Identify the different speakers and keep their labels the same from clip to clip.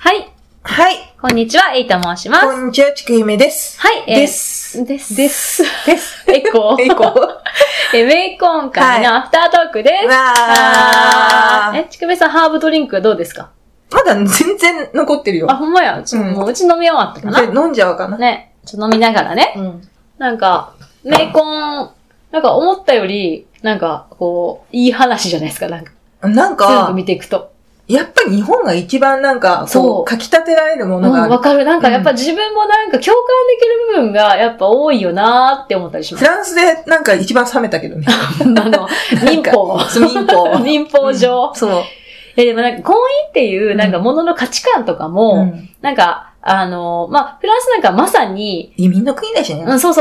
Speaker 1: はい。
Speaker 2: はい。
Speaker 1: こんにちは、エイと申します。
Speaker 2: こんにちは、ちくゆめです。
Speaker 1: はい。
Speaker 2: です。
Speaker 1: エコー。
Speaker 2: エコー。
Speaker 1: メイコン会のアフタートークです。
Speaker 2: わー。
Speaker 1: ちくめさん、ハーブドリンクはどうですか？
Speaker 2: まだ全然残ってるよ。
Speaker 1: あ、ほんまや。もううち飲み終わったかな。
Speaker 2: 飲んじゃおうかな。
Speaker 1: ね。飲みながらね。なんか、メイコン、なんか思ったより、なんか、こう、いい話じゃないですか、なんか。全部見ていくと。
Speaker 2: やっぱり日本が一番なんか、こう、かき立てられるものがある。
Speaker 1: わかる。なんかやっぱ自分もなんか共感できる部分がやっぱ多いよなーって思ったりします。
Speaker 2: フランスでなんか一番冷めたけどね。
Speaker 1: 民法。民法上。
Speaker 2: そう。
Speaker 1: でもなんか婚姻っていうなんかものの価値観とかも、なんか、フランスなんかまさに。
Speaker 2: 移民の国だしね。
Speaker 1: そう。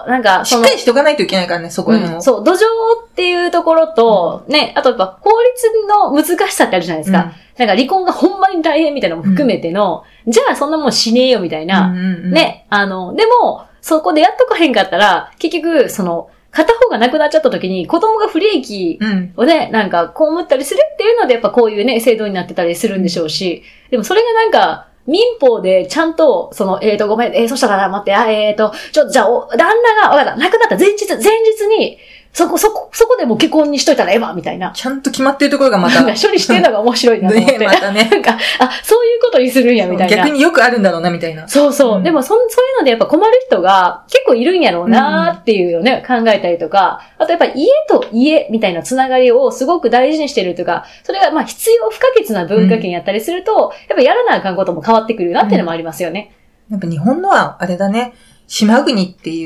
Speaker 1: なんか、
Speaker 2: しっかりしとかないといけないからね、そこの。
Speaker 1: そう、土壌っていうところと、ね、あとやっぱ法律の難しさってあるじゃないですか。なんか離婚がほんまに大変みたいなのも含めての、じゃあそんなもんしねえよみたいな。ね、でも、そこでやっとかへんかったら、結局、片方が亡くなっちゃった時に子供が不利益をね、なんか被ったりするっていうのでやっぱこういうね、制度になってたりするんでしょうし、でもそれがなんか、民法でちゃんと、ごめん、そしたら待って、じゃあ、旦那が、わかった、亡くなった前日に、そこでもう結婚にしといたらええわ、みたいな。
Speaker 2: ちゃんと決まってるところがまた。
Speaker 1: なんか処理してるのが面白いなと思って。
Speaker 2: ね、またね。
Speaker 1: なんか、そういうことにするんや、みたいな。
Speaker 2: 逆によくあるんだろうな、みたいな。
Speaker 1: そう。でもそういうのでやっぱ困る人が結構いるんやろうなっていうのをね、考えたりとか、あとやっぱ家と家みたいなつながりをすごく大事にしてるというか、それがまあ必要不可欠な文化圏やったりすると、やっぱやらなあかんことも変わってくるなっていうのもありますよね。
Speaker 2: やっぱ日本のは、あれだね。島国っていう、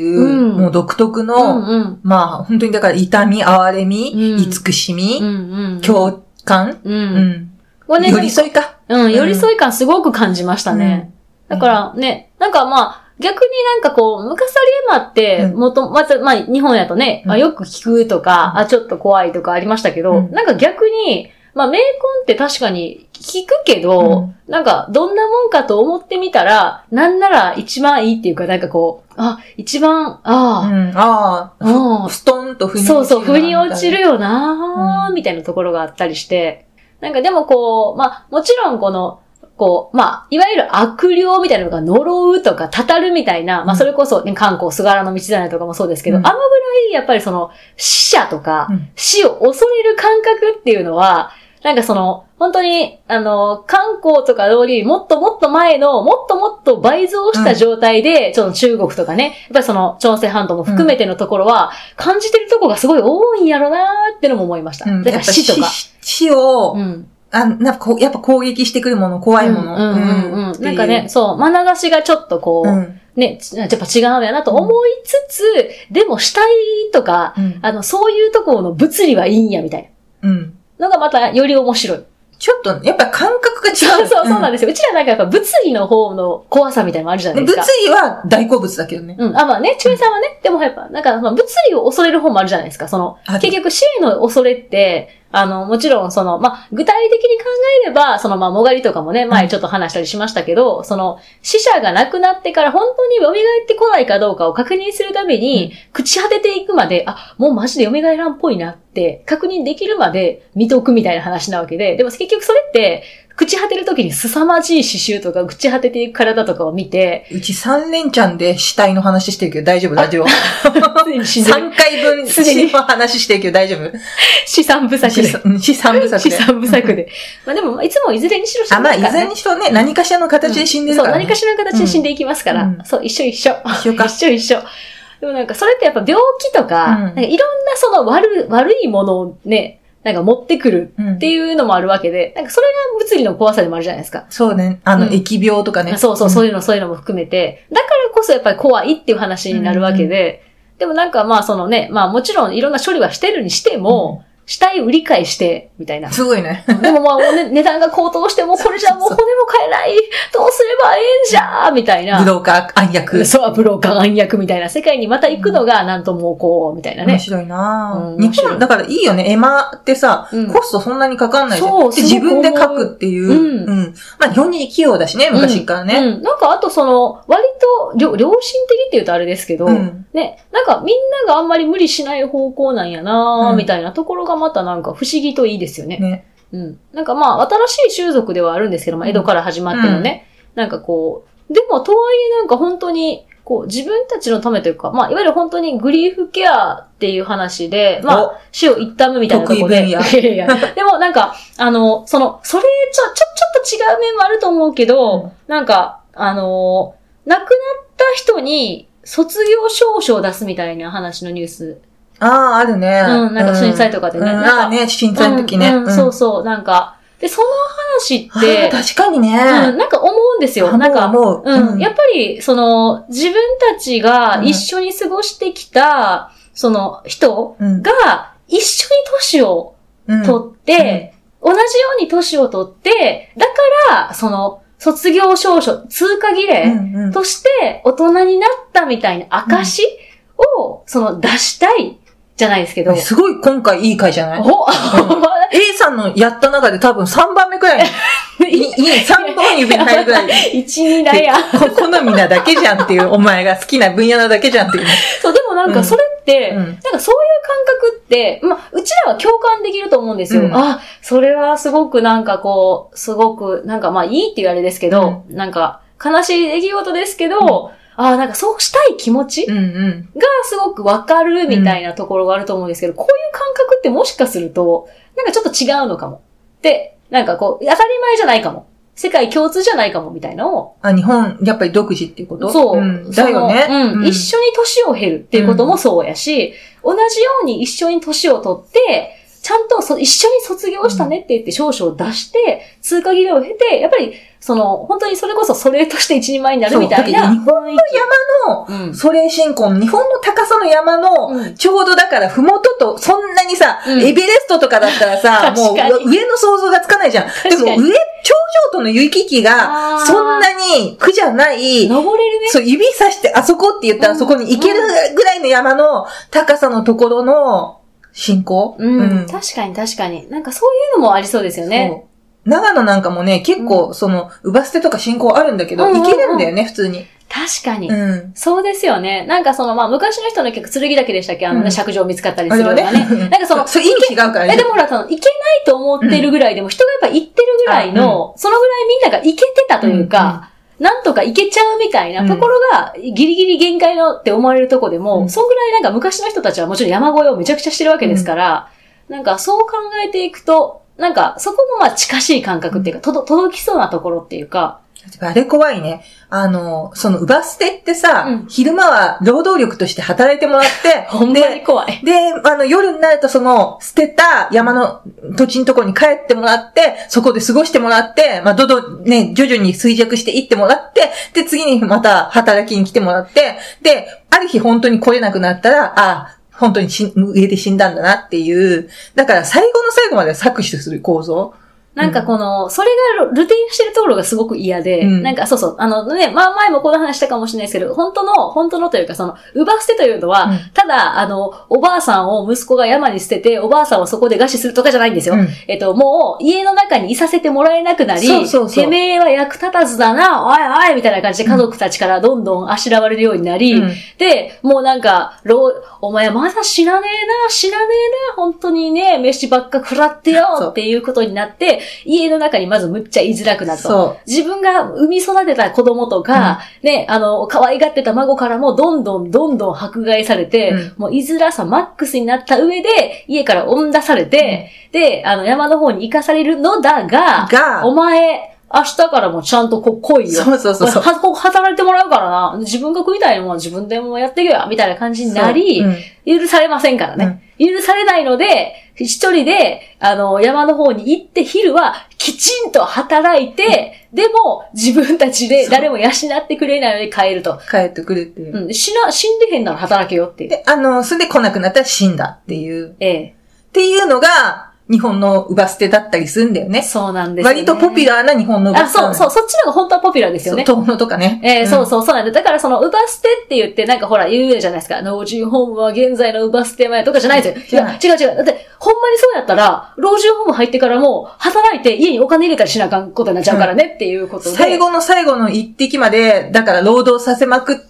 Speaker 2: もう独特の、まあ、本当にだから痛み、哀れみ、慈しみ、共感、寄り添いか。
Speaker 1: 寄り添い感すごく感じましたね。だからね、なんかまあ、逆になんかこう、ムカサリエマって、まあ、日本やとね、よく聞くとか、ちょっと怖いとかありましたけど、なんか逆に、まあ、メイコンって確かに聞くけど、なんか、どんなもんかと思ってみたら、なんなら一番いいっていうか、なんかこう、一番、ストンと腑に落ちる。そう、腑に落ちるよなー、みたいなところがあったりして、なんかでもこう、まあ、もちろんまあ、いわゆる悪霊みたいなのが呪うとか、たたるみたいな、まあ、それこそ、ね、観光、菅原道真とかもそうですけど、あのぐらい、やっぱり死者とか、死を恐れる感覚っていうのは、なんか本当に、観光とか通り、もっともっと前の、もっともっと倍増した状態で、ちょっと中国とかね、やっぱり朝鮮半島も含めてのところは、感じてるとこがすごい多いんやろなーってのも思いました。だから死とか。
Speaker 2: 死を、なんかやっぱ攻撃してくるもの、怖いもの。
Speaker 1: なんかね、そう、眼差しがちょっとこう、ね、やっぱ違うんやなと思いつつ、でも死体とか、そういうところの物理はいいんや、みたいな。のがまたより面白い。
Speaker 2: ちょっと、やっぱ感覚が違う。
Speaker 1: そうなんですよ。うちらなんかやっぱ物理の方の怖さみたいなのもあるじゃないですか。
Speaker 2: 物理は大好物だけどね。
Speaker 1: まあね、ちゅうさんはね、でもやっぱ、なんか、物理を恐れる方もあるじゃないですか。結局死への恐れって、もちろんまあ、具体的に考えれば、まあ、もがりとかもね、前ちょっと話したりしましたけど、死者が亡くなってから本当に蘇ってこないかどうかを確認するために、朽ち果てていくまで、もうマジで蘇らんっぽいなって確認できるまで見とくみたいな話なわけで、でも結局それって、朽ち果てる時に凄まじい刺繍とか、朽ち果てていく体とかを見て。
Speaker 2: うち3連チャンで死体の話してるけど大丈夫3回分死の話してるけど大丈夫
Speaker 1: 死三部作で。
Speaker 2: 死三部作
Speaker 1: で。まあでも、いつもいずれにしろ死
Speaker 2: ぬからね。まあいずれにしろね、何かしらの形で死んでるから、ね。
Speaker 1: そう、何かしらの形で死んでいきますから。そう、一緒。
Speaker 2: 一緒。
Speaker 1: でもなんかそれってやっぱ病気とか、なんかいろんな悪いものをね、なんか持ってくるっていうのもあるわけで、なんかそれが物理の怖さでもあるじゃないですか。
Speaker 2: そうね。疫病とかね。
Speaker 1: そういうのも含めて、だからこそやっぱり怖いっていう話になるわけで、でもなんかまあまあもちろんいろんな処理はしてるにしても、死体売り買いして、みたいな。
Speaker 2: すごいね。
Speaker 1: でもまあ、値段が高騰しても、これじゃもう骨も買えない。どうすればええんじゃーみたいな。
Speaker 2: ブローカー暗躍。
Speaker 1: そう、ブローカー暗躍みたいな世界にまた行くのが、なんともこう、みたいなね。
Speaker 2: 面白いなぁ。日本、だからいいよね。エマってさ、コストそんなにかかんないじゃん。そう、自分で書くっていう。まあ、非常に器用だしね、昔からね。
Speaker 1: なんかあと割と、良心的って言うとあれですけど、ね、なんかみんながあんまり無理しない方向なんやなぁ、みたいなところがまたなんか不思議といいですよね。 うん。なんかまあ、新しい習俗ではあるんですけど、まあ、江戸から始まってのね、なんかこう、でも、とはいえなんか本当に、こう、自分たちのためというか、まあ、いわゆる本当にグリーフケアっていう話で、まあ、死を悼むみたいなところで。いやいやでもなんか、それちょっと違う面もあると思うけど、なんか、亡くなった人に卒業証書を出すみたいな話のニュース。
Speaker 2: ああ、あるね。
Speaker 1: うん、なんか震災とかでね。
Speaker 2: ああね、震災の時ね。
Speaker 1: そうそう、なんか、で、その話って、
Speaker 2: 確かにね、
Speaker 1: なんか思うんですよ。なんか、やっぱり、自分たちが一緒に過ごしてきた、人が一緒に年を取って、同じように年を取って、だから、卒業証書、通過儀礼として大人になったみたいな証を、出したいじゃないですけど。
Speaker 2: すごい今回いい回じゃない？A さんのやった中で多分3番目くらい。3本指に入るぐらい。
Speaker 1: 1、2だや。
Speaker 2: 好みなだけじゃんっていう、お前が好きな分野なだけじゃんっていう。
Speaker 1: そう、でもなんかそれって、なんかそういう感覚って、まあ、うちらは共感できると思うんですよ。あ、それはすごくなんかこう、すごく、なんかまあいいっていうあれですけど、なんか悲しい出来事ですけど、なんかそうしたい気持ちがすごくわかるみたいなところがあると思うんですけど、こういう感覚ってもしかすると、なんかちょっと違うのかも。で、なんかこう、当たり前じゃないかも。世界共通じゃないかもみたいなのを。
Speaker 2: 日本、やっぱり独自っていうこと？
Speaker 1: そう。
Speaker 2: だよね。
Speaker 1: 一緒に年を経るっていうこともそうやし、同じように一緒に年を取って、ちゃんと一緒に卒業したねって言って証書を出して、通過儀礼を経て、やっぱり、本当にそれこそそれとして一人前になるみたいな。
Speaker 2: 日本の山の、それ信仰の、日本の高さの山の、ちょうどだから、ふもとと、そんなにさ、エベレストとかだったらさ、もう上の想像がつかないじゃん。でも頂上との行き来が、そんなに苦じゃない。
Speaker 1: 登れるね。
Speaker 2: そう、指さしてあそこって言ったらそこに行けるぐらいの山の高さのところの信仰？
Speaker 1: 確かに確かに。なんかそういうのもありそうですよね。
Speaker 2: 長野なんかもね、結構、うば捨てとか信仰あるんだけど、行けるんだよね、普通に。
Speaker 1: 確かに。そうですよね。なんかまあ、昔の人の結構、剣岳でしたっけ釈上見つかったりするのがね。なんか
Speaker 2: それ意味違うからね。
Speaker 1: でもほら、行けないと思ってるぐらいでも、人がやっぱ行ってるぐらいの、そのぐらいみんなが行けてたというか、なんとか行けちゃうみたいなところが、ギリギリ限界のって思われるとこでも、そんぐらいなんか昔の人たちはもちろん山越えをめちゃくちゃしてるわけですから、なんかそう考えていくと、なんか、そこもまあ近しい感覚っていうか、届きそうなところっていうか。
Speaker 2: あれ怖いね。うば捨てってさ、昼間は労働力として働いてもらって、
Speaker 1: ほんまに怖い。
Speaker 2: で、夜になると捨てた山の土地のところに帰ってもらって、そこで過ごしてもらって、まあ、徐々に衰弱していってもらって、で、次にまた働きに来てもらって、で、ある日本当に来れなくなったら、本当に上で死んだんだなっていう。だから最後の最後まで搾取する構造。
Speaker 1: なんかそれがルテインしてるところがすごく嫌で、なんかそうそう、まあ前もこの話したかもしれないですけど、本当のというかうば捨てというのは、ただ、おばあさんを息子が山に捨てて、おばあさんをそこで餓死するとかじゃないんですよ。もう家の中にいさせてもらえなくなり、てめえは役立たずだな、おいおいみたいな感じで家族たちからどんどんあしらわれるようになり、で、もうなんか、お前まだ死なねえな、本当にね、飯ばっか食らってよっていうことになって、家の中にまずむっちゃ居づらくなると。自分が産み育てた子供とか、ね、可愛がってた孫からもどんどん迫害されて、もう居づらさマックスになった上で、家から追ん出されて、で、山の方に行かされるのだが、お前、明日からもちゃんと来いよ。
Speaker 2: そう。
Speaker 1: ここ働いてもらうからな。自分が食いたいのも自分でもやっていけよ。みたいな感じになり、許されませんからね。許されないので、一人で、山の方に行って昼はきちんと働いて、でも自分たちで誰も養ってくれないので帰ると。
Speaker 2: 帰ってくるっていう。
Speaker 1: 死んでへんなら働けよっていう。
Speaker 2: で、それで来なくなったら死んだっていう。っていうのが、日本のうば捨てだったりするんだよね。
Speaker 1: そうなんですよね。
Speaker 2: 割とポピュラーな日本のうば捨て。
Speaker 1: そっちのが本当はポピュラーですよね。
Speaker 2: 遠野とかね。
Speaker 1: そうなんで。だからうば捨てって言って、なんかほら言うじゃないですか。老人ホームは現在のうば捨て前とかじゃないですよ。いや、違う。だって、ほんまにそうやったら、老人ホーム入ってからも、働いて家にお金入れたりしなあかんことになっちゃうからねっていうことで。
Speaker 2: 最後の最後の一滴まで、だから労働させまくって、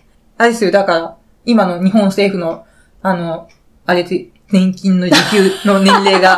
Speaker 2: あれですよ、だから、今の日本政府の、あれで、年金の受給の年齢が、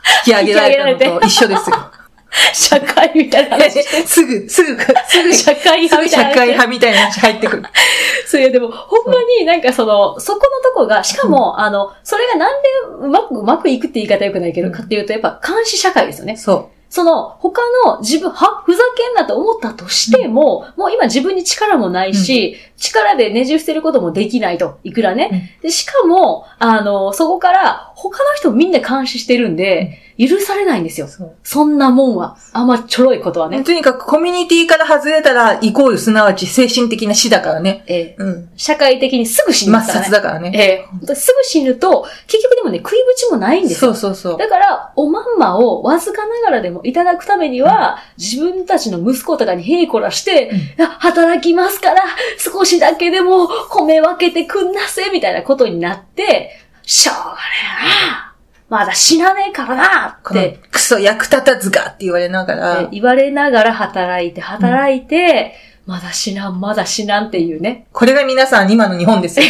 Speaker 2: 引き上げられたのと一緒ですよ。
Speaker 1: 社会みたいな話。
Speaker 2: すぐ社会派みたいな話入ってくる。
Speaker 1: そういう、でも、ほんまになんかそこのとこが、しかも、それがなんでうまくいくって言い方良くないけど、かっていうと、やっぱ監視社会ですよね。
Speaker 2: そう。
Speaker 1: 他の自分、ふざけんなと思ったとしても、もう今自分に力もないし、力でねじ伏せることもできないと。いくらね。で、しかも、そこから他の人もみんな監視してるんで、許されないんですよ。そんなもんは。あんまちょろいことはね。
Speaker 2: とにかくコミュニティから外れたら、イコールすなわち精神的な死だからね。
Speaker 1: 社会的にすぐ死ぬからね。
Speaker 2: 抹殺だからね。
Speaker 1: すぐ死ぬと、結局でもね、食いぶちもないんですよ。
Speaker 2: そう。
Speaker 1: だから、おまんまをわずかながらでもいただくためには、自分たちの息子とかにへいこらして、働きますから、少しだけでも米分けてくんなせ、みたいなことになって、しょうがねえな。まだ死なねえからなって。
Speaker 2: クソ役立たずがって言われながら。
Speaker 1: 言われながら働いて、まだ死なんっていうね。
Speaker 2: これが皆さん今の日本ですよ。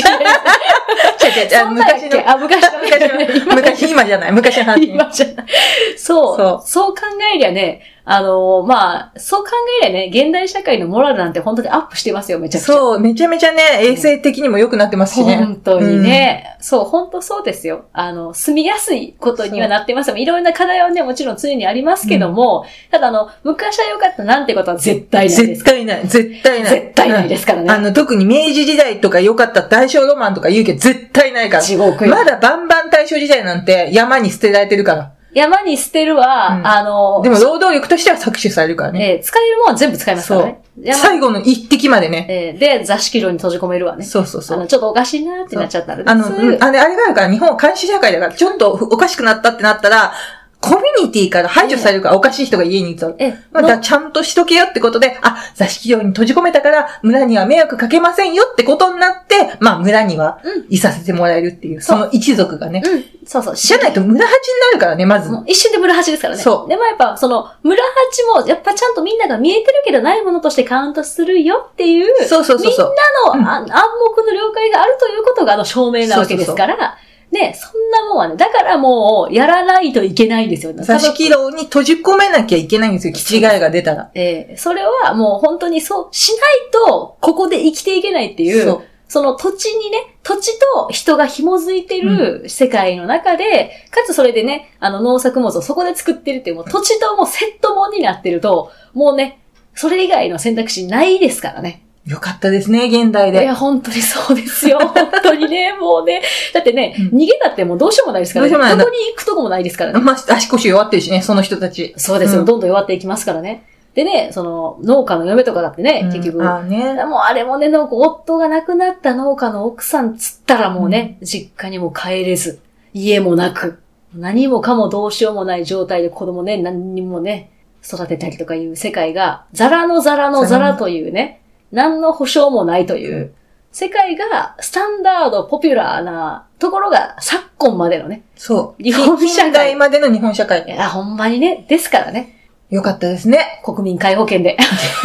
Speaker 2: 昔、今じゃない。昔の話。
Speaker 1: 今じゃない。そう考えりゃね、そう考えりゃね、現代社会のモラルなんて本当にアップしてますよ、めちゃくちゃ。
Speaker 2: そう、めちゃめちゃね、衛生的にも良くなってますしね。
Speaker 1: 本当にね。そう、本当そうですよ。住みやすいことにはなってますよ。いろんな課題はね、もちろん常にありますけども、ただ昔は良かったなんてことは絶対ないです。
Speaker 2: 絶対
Speaker 1: ないですからね。
Speaker 2: 特に明治時代とか良かった大正ロマンとか言うけど、絶対ないから。
Speaker 1: 地獄よ。
Speaker 2: まだバンバン大正時代なんて山に捨てられてるから。
Speaker 1: 山に捨てるは、
Speaker 2: でも労働力としては搾取されるからね。
Speaker 1: 使えるものは全部使いますからね。
Speaker 2: 最後の一滴までね。
Speaker 1: で、座敷牢に閉じ込めるわね。
Speaker 2: そう。
Speaker 1: ちょっとおかしいなってなっちゃったらね。
Speaker 2: あれがあるから、日本は監視社会だから、ちょっとおかしくなったってなったら、コミュニティから排除されるからおかしい人が家にいたら。ちゃんとしとけよってことで、座敷寮に閉じ込めたから村には迷惑かけませんよってことになって、村にはいさせてもらえるっていう、その一族がね。
Speaker 1: そう。
Speaker 2: じゃないと村八になるからね、まず。
Speaker 1: 一瞬で村八ですからね。
Speaker 2: そう。
Speaker 1: でもやっぱ村八もやっぱちゃんとみんなが見えてるけどないものとしてカウントするよっていう。
Speaker 2: そう。
Speaker 1: みんなの暗黙の了解があるということが証明なわけですから。ね、そんなもんはね、だからもう、やらないといけないんですよね。
Speaker 2: 座敷牢に閉じ込めなきゃいけないんですよ、気違いが出たら。
Speaker 1: それはもう本当にそう、しないと、ここで生きていけないっていう、その土地と人が紐づいてる世界の中で、かつそれでね、農作物をそこで作ってるっていう、もう土地ともセットもんになってると、もうね、それ以外の選択肢ないですからね。
Speaker 2: よかったですね、現代で。
Speaker 1: いや、本当にそうですよ。本当にね、もうね。だってね、逃げたってもうどうしようもないですからね。どこに行くとこもないですからね。
Speaker 2: 足腰弱ってるしね、その人たち。
Speaker 1: そうですよ、どんどん弱っていきますからね。でね、農家の嫁とかだってね、結局。もうあれもね、夫が亡くなった農家の奥さんつったらもうね、実家にも帰れず、家もなく、何もかもどうしようもない状態で子供ね、何にもね、育てたりとかいう世界が、ザラというね、何の保証もないという世界がスタンダード、ポピュラーなところが昨今までのね。
Speaker 2: そう。日本社会までの日本社会。
Speaker 1: いや、ほんまにね、ですからね。
Speaker 2: よかったですね。
Speaker 1: 国民皆保険で。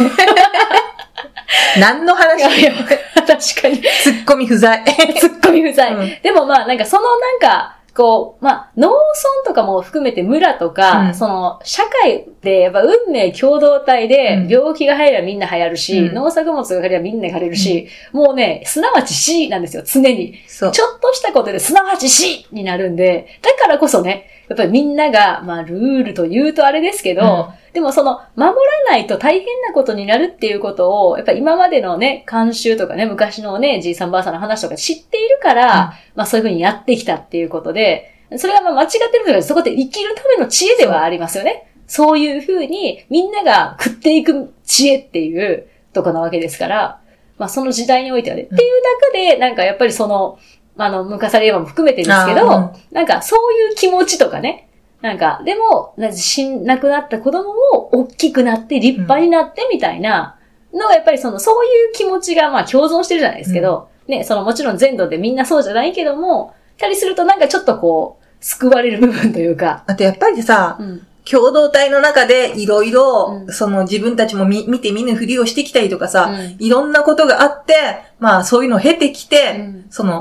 Speaker 2: 何の話
Speaker 1: 確かに。
Speaker 2: ツッコミ不在。
Speaker 1: でも農村とかも含めて村とか、社会でやっぱ運命共同体で、病気が流行ればみんな流行るし、農作物が流行ればみんな流行るし、もうね、すなわち死なんですよ、常に。ちょっとしたことですなわち死になるんで、だからこそね、やっぱりみんなが、ルールと言うとあれですけど、でも守らないと大変なことになるっていうことを、やっぱり今までのね、慣習とかね、昔のね、じいさんばあさんの話とか知っているから、そういうふうにやってきたっていうことで、それが間違ってるというか、そこで生きるための知恵ではありますよね。そういうふうに、みんなが食っていく知恵っていうとこなわけですから、その時代においてはね。っていう中で、やっぱりムカサリエヴァも含めてですけど、そういう気持ちとかね。でも、亡くなった子供も大きくなって立派になってみたいなのが、やっぱりそういう気持ちが共存してるじゃないですけど、ね、もちろん全土でみんなそうじゃないけども、たりするとちょっと救われる部分というか。
Speaker 2: あとやっぱりさ、共同体の中でいろいろ、自分たちも見て見ぬふりをしてきたりとかさ、いろんなことがあって、そういうのを経てきて、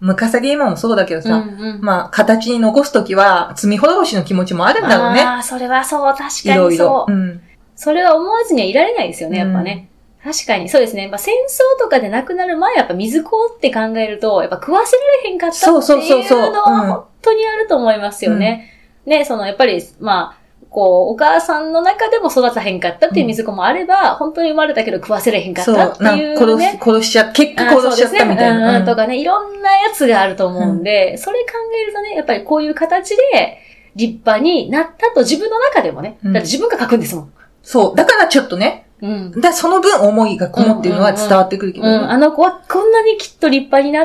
Speaker 2: ムカサリエマもそうだけどさ、まあ、形に残すときは、罪滅ぼしの気持ちもあるんだろうね。
Speaker 1: ああ、それはそう、確かにそう。
Speaker 2: いろいろ。
Speaker 1: それは思わずにはいられないですよね、やっぱね。確かに、そうですね。まあ、戦争とかで亡くなる前、やっぱ水子って考えると、やっぱ食わせられへんかったっていうのは本当にあると思いますよね。ね、やっぱり、まあ、お母さんの中でも育たへんかったっていう水子もあれば、本当に生まれたけど食わせれへんかったっていう、ね。
Speaker 2: 結果殺しちゃったみたいな。
Speaker 1: とかね、いろんなやつがあると思うんで、それ考えるとね、やっぱりこういう形で立派になったと自分の中でもね、だって自分が書くんですもん。
Speaker 2: そう。だからちょっとね、その分思いがこもってるのは伝わってくるけどね。
Speaker 1: あの子はこんなにきっと立派になって、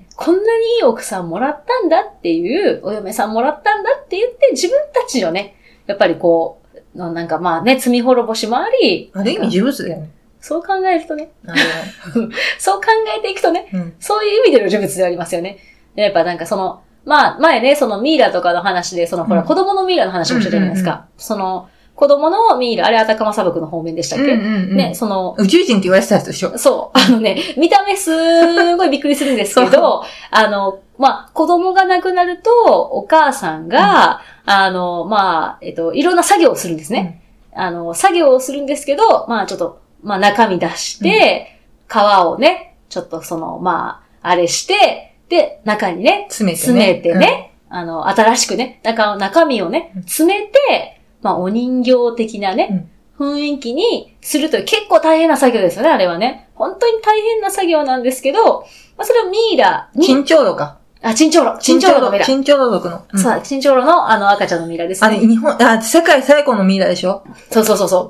Speaker 1: こんなにいい奥さんもらったんだっていう、お嫁さんもらったんだって言って、自分たちのね、やっぱりなんかまあね、罪滅ぼしもあり。
Speaker 2: ある意味呪物だよね。
Speaker 1: そう考えるとね。そう考えていくとね、そういう意味での呪物でありますよね。やっぱなんかまあ前ね、ミイラとかの話で、ほら子供のミイラの話もしてたじゃないですか。子供のミイラ、あれアタカマ砂漠の方面でしたっけね、
Speaker 2: 宇宙人って言われてたやつでしょ。
Speaker 1: そう。見た目すごいびっくりするんですけど、まあ、子供が亡くなると、お母さんが、まあ、いろんな作業をするんですね。作業をするんですけど、まあちょっと、まあ中身出して、皮をね、ちょっとまあ、あれして、で、中にね、詰めてね、新しくね、中身をね、詰めて、まあお人形的なね、雰囲気にするという結構大変な作業ですよね、あれはね。本当に大変な作業なんですけど、まあそれをミイラに。
Speaker 2: チンチョウロか。
Speaker 1: チンチョウロのミイラ。
Speaker 2: チンチョウロ族の。
Speaker 1: そう、チンチョウロの赤ちゃんのミイラですね。
Speaker 2: 世界最古のミイラでしょ？
Speaker 1: そう。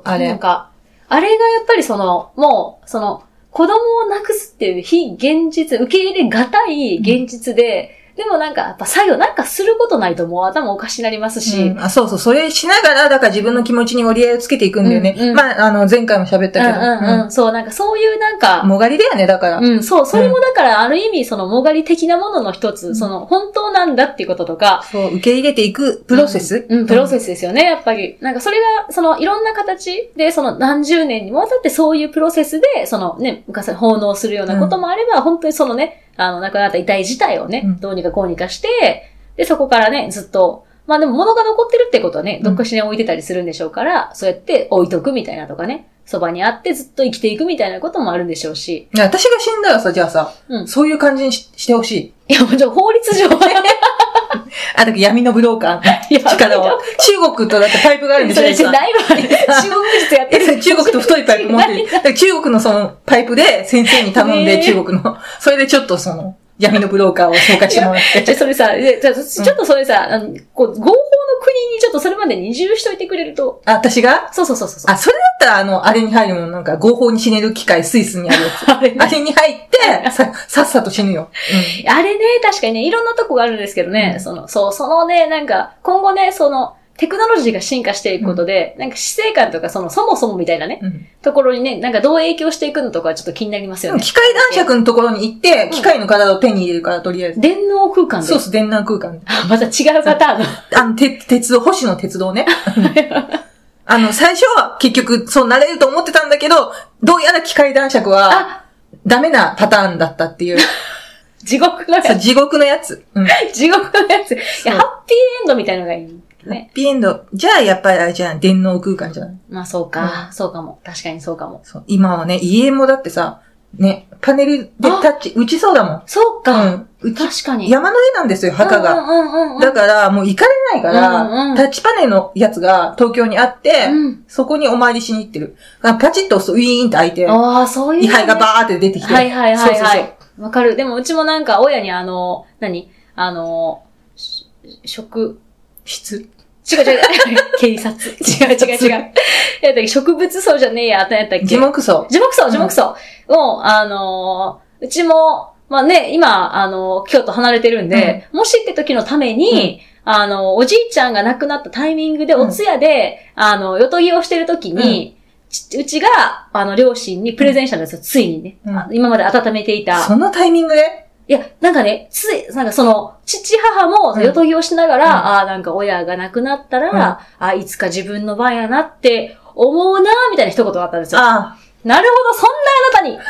Speaker 1: あれ。なんか、あれがやっぱりもう、子供を亡くすっていう非現実、受け入れがたい現実で、でもなんか、やっぱ作業なんかすることないともう頭おかしになりますし。
Speaker 2: そう。それしながら、だから自分の気持ちに折り合いをつけていくんだよね。まあ、前回も喋ったけど。
Speaker 1: そう、なんかそういうなんか。
Speaker 2: もがりだよね、だから。
Speaker 1: そう、それもだからある意味もがり的なものの一つ、本当なんだっていうこととか。
Speaker 2: そう、受け入れていくプロセス。
Speaker 1: プロセスですよね、やっぱり。なんかそれが、いろんな形で、何十年にもわたってそういうプロセスで、昔奉納するようなこともあれば、本当に亡くなった遺体自体をね、どうにかこうにかして、で、そこからね、ずっと、まあでも物が残ってるってことはね、どっかしらに置いてたりするんでしょうから、そうやって置いとくみたいなとかね、そばにあってずっと生きていくみたいなこともあるんでしょうし。
Speaker 2: 私が死んだらさ、じゃあさ、そういう感じにしてほし
Speaker 1: い。いや、もちろん法律上は。
Speaker 2: だから闇の武道館。力を。中国とだってパイプがあるんでしょ？
Speaker 1: それないわ。中国術やってる。
Speaker 2: 中国と太いパイプ持ってる。だから中国のパイプで先生に頼んで中国の、それでちょっと闇のブローカーを紹介してもらって。
Speaker 1: それさ、ちょっとそれさ、合法の国にちょっとそれまでに移住しといてくれると。
Speaker 2: 私が？
Speaker 1: そう。
Speaker 2: それだったらあれに入るもん、なんか合法に死ねる機械スイスにあるやつ。あれに入って、さっさと死ぬよ。
Speaker 1: あれね、確かにね、いろんなとこがあるんですけどね、そのね、なんか、今後ね、テクノロジーが進化していくことで、なんか死生観とかそもそもみたいなね、ところにね、なんかどう影響していくのとかちょっと気になりますよね。
Speaker 2: 機械男爵のところに行って、機械の体を手に入れるから、とりあえず。
Speaker 1: 電脳空間で。
Speaker 2: そう、電脳空間。
Speaker 1: また違うパターンの。
Speaker 2: 鉄道、星野鉄道ね。最初は結局そうなれると思ってたんだけど、どうやら機械男爵は、ダメなパターンだったっていう。
Speaker 1: 地獄のやつ。
Speaker 2: 地獄のやつ。
Speaker 1: 地獄のやつ。いや、ハッピーエンドみたいなのがいい。
Speaker 2: ハッピーエンド。じゃあ、やっぱりあれじゃん、電脳空間じゃない？
Speaker 1: まあ、そうか。そうかも。確かにそうかも。
Speaker 2: 今はね、家もだってさ、ね、パネルでタッチ、打ちそうだもん。
Speaker 1: そうか。確かに。
Speaker 2: 山の上なんですよ、墓が。だから、もう行かれないから、タッチパネルのやつが東京にあって、そこにお参りしに行ってる。パチッと押すとウィーンって開いて、
Speaker 1: そういう。
Speaker 2: 位牌がバーって出てきて。
Speaker 1: はい。わかる。でも、うちもなんか、親に職違う。警察。違う。植物層じゃねえや、何やったっけ？
Speaker 2: 樹木層。
Speaker 1: を、うちも、まあね、今、京都離れてるんで、もしって時のために、おじいちゃんが亡くなったタイミングで、お通夜で、よとぎをしてる時に、うちが、両親にプレゼンしたんですよ、ついにね。今まで温めていた。
Speaker 2: そのタイミングで？
Speaker 1: いや、なんかね、なんか父母もよとぎをしながら、なんか親が亡くなったら、いつか自分の番やなって思うな、みたいな一言があったんですよ。
Speaker 2: な
Speaker 1: るほど、そんなあなたに。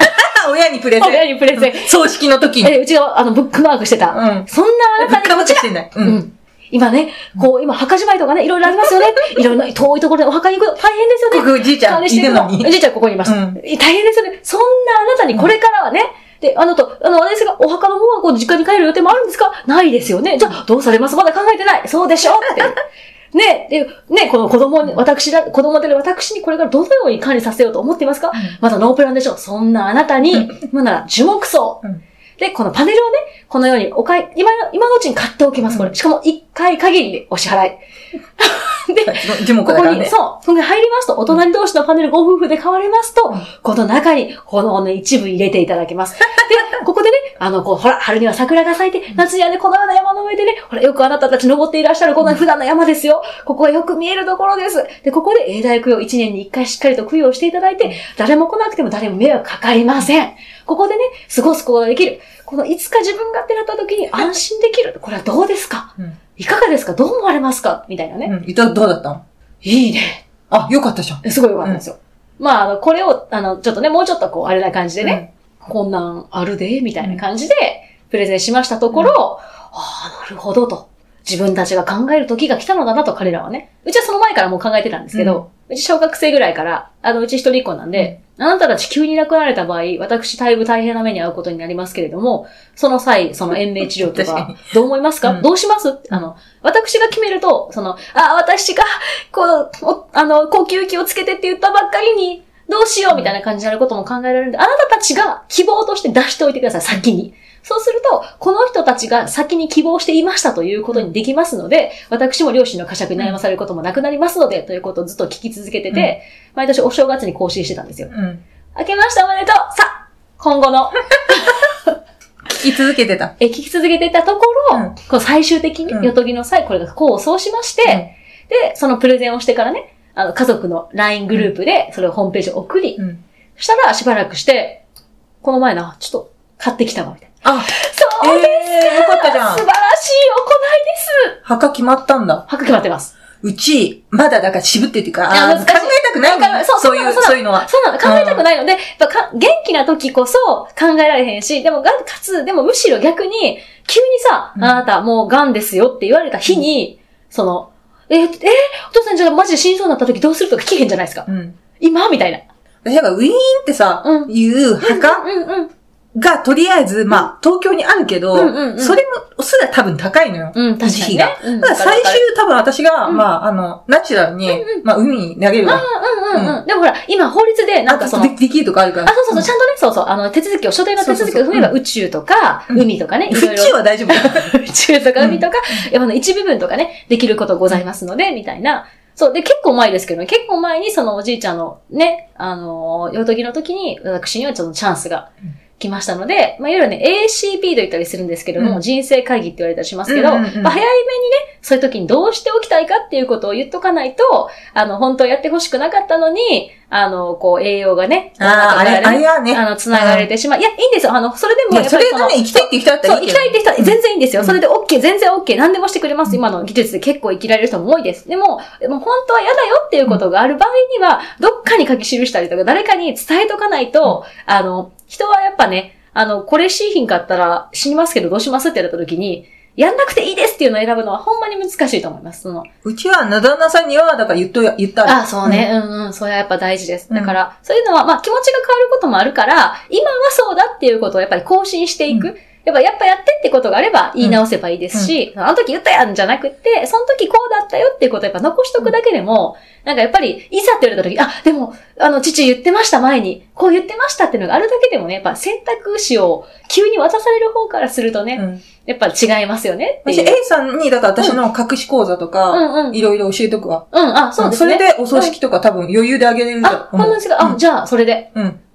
Speaker 2: 親にプレゼン。
Speaker 1: 親にプレゼン。
Speaker 2: 葬式の時に。
Speaker 1: うちがブックマークしてた。そんなあなたに。
Speaker 2: ブックマークしてない。
Speaker 1: 今ね、今、墓じまいとかね、いろいろありますよね。いろいろ遠いところでお墓に行くの大変ですよね。
Speaker 2: ここ、じいちゃん、いるのに。
Speaker 1: じいちゃんここにいます。大変ですよね。そんなあなたにこれからはね、で、私がお墓の方は実家に帰る予定もあるんですか？ないですよね。じゃあ、どうされます？まだ考えてない。そうでしょって。この子供で私にこれからどのように管理させようと思っていますか？まだノープランでしょ。そんなあなたに、今なら樹木葬。で、このパネルをね、このように今のうちに買っておきます、これ。しかも1回限りでお支払い。で、ここに、そこに入りますと、お隣同士のパネルご夫婦で買われますと、この中に、このね、一部入れていただけます。で、ここでね、ほら、春には桜が咲いて、夏にはね、このような山の上でね、ほら、よくあなたたち登っていらっしゃるこの普段の山ですよ。ここがよく見えるところです。で、ここで永代供養1年に1回しっかりと供養していただいて、誰も来なくても誰も迷惑かかりません。ここでね、過ごすことができる。このいつか自分がってなった時に安心できる。これはどうですか？いかがですか？どう思われますか？みたいなね。
Speaker 2: どうだったの？
Speaker 1: いいね。
Speaker 2: あ、よかったじゃん。
Speaker 1: すごいよかったんですよ。まあ、これを、ちょっとね、もうちょっとあれな感じでね、こんなんあるで、みたいな感じで、プレゼンしましたところ、なるほどと。自分たちが考える時が来たのだなと、彼らはね。うちはその前からもう考えてたんですけど、うち小学生ぐらいから、うち一人っ子なんで、あなたたち急に亡くなられた場合、私だいぶ大変な目に遭うことになりますけれども、その際、その延命治療とか、どう思いますか？どうします？私が決めると、私が、呼吸器をつけてって言ったばっかりに、どうしようみたいな感じになることも考えられるんで、あなたたちが希望として出しておいてください、先に。そうすると、この人たちが先に希望していましたということにできますので、私も両親の呵責に悩まされることもなくなりますので、ということをずっと聞き続けてて、毎年お正月に更新してたんですよ。明けましておめでとう！さあ、今後の。
Speaker 2: 聞き続けてた。
Speaker 1: 聞き続けてたところ、こう最終的に、よとぎの際、これがこうそうしまして、で、そのプレゼンをしてからね、家族の LINE グループで、それをホームページを送り、したらしばらくして、この前な、ちょっと買ってきたわ、みたいな。
Speaker 2: あ、
Speaker 1: そうです
Speaker 2: よかったじゃん。
Speaker 1: 素晴らしい行いです。
Speaker 2: 墓決まったんだ。
Speaker 1: 墓決まってます。
Speaker 2: うち、まだだから渋ってっていうか、考えたくない。そういうのは。
Speaker 1: そうなの、考えたくないので、元気な時こそ考えられへんし、でもむしろ逆に、急にさ、あなたもう癌ですよって言われた日に、お父さんじゃあマジで死にそうになった時どうするとか聞けへんじゃないですか。今みたいな。
Speaker 2: 私がウィーンってさ、いう墓が、とりあえず、東京にあるけど、それも、すら多分高いのよ。維持費が。だから最終多分私が、ナチュラルに、海に投げるわ。
Speaker 1: でもほら、今法律で、なんか
Speaker 2: できるとかあるから。
Speaker 1: そう、ちゃんとね、手続きを、所定の手続きを踏めば宇宙とか、海とかね。
Speaker 2: 宇宙は大丈夫。
Speaker 1: 宇宙とか海とか、山の一部分とかね、できることございますので、みたいな。そう。で、結構前ですけどね、結構前にそのおじいちゃんのね、よとぎの時に、私にはちょっとチャンスが、来ましたので、いわゆるね、ACP と言ったりするんですけれども、人生会議って言われたりしますけど、早めにね、そういう時にどうしておきたいかっていうことを言っとかないと、本当はやってほしくなかったのに、栄養がね、
Speaker 2: あれはね、
Speaker 1: 繋がれてしまう。いや、いいんですよ。それでもやっぱり
Speaker 2: それがね、生きたいっていう人だったらいいけど。
Speaker 1: そう、生きたいって人は全然いいんですよ。それで OK、全然 OK、何でもしてくれます。今の技術で結構生きられる人も多いです。でも本当は嫌だよっていうことがある場合には、どっかに書き記したりとか、誰かに伝えとかないと、人はやっぱね、これしいひんかったら死にますけどどうしますって言われた時に、やんなくていいですっていうのを選ぶのはほんまに難しいと思います。
Speaker 2: うちは、旦那さんには、だから言ったら。
Speaker 1: そうね。それはやっぱ大事です。だから、そういうのは、気持ちが変わることもあるから、今はそうだっていうことをやっぱり更新していく。やっぱやってってことがあれば言い直せばいいですし、あの時言ったやんじゃなくって、その時こうだったよっていうことをやっぱ残しとくだけでも、なんかやっぱり、いざって言われた時、でも、父言ってました前に、こう言ってましたっていうのがあるだけでもね、やっぱ選択肢を急に渡される方からするとね、やっぱ違いますよねっていう。
Speaker 2: 私 A さんに、だから私の隠し講座とか、いろいろ教えとくわ。
Speaker 1: そうですね。
Speaker 2: それでお葬式とか多分余裕であげれると思う。
Speaker 1: ほんまですか？じゃあ、それで。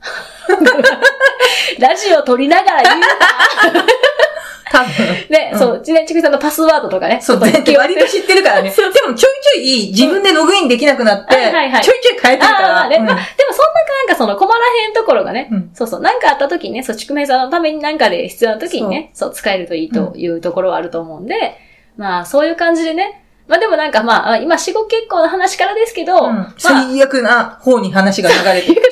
Speaker 1: ラジオ撮りながら言うな。
Speaker 2: 多分。
Speaker 1: ね、そう、ちくさんのパスワードとかね。
Speaker 2: そう、割と知ってるからね。でもちょいちょい自分でログインできなくなって、ちょいちょい変えてるから。
Speaker 1: でもそんな困らへんところがね、なんかあった時にね、ちくめさんのためになんかで必要な時にね、使えるといいというところはあると思うんで、そういう感じでね、でも今死後結婚の話からですけど、
Speaker 2: 最悪な方に話が流れてる。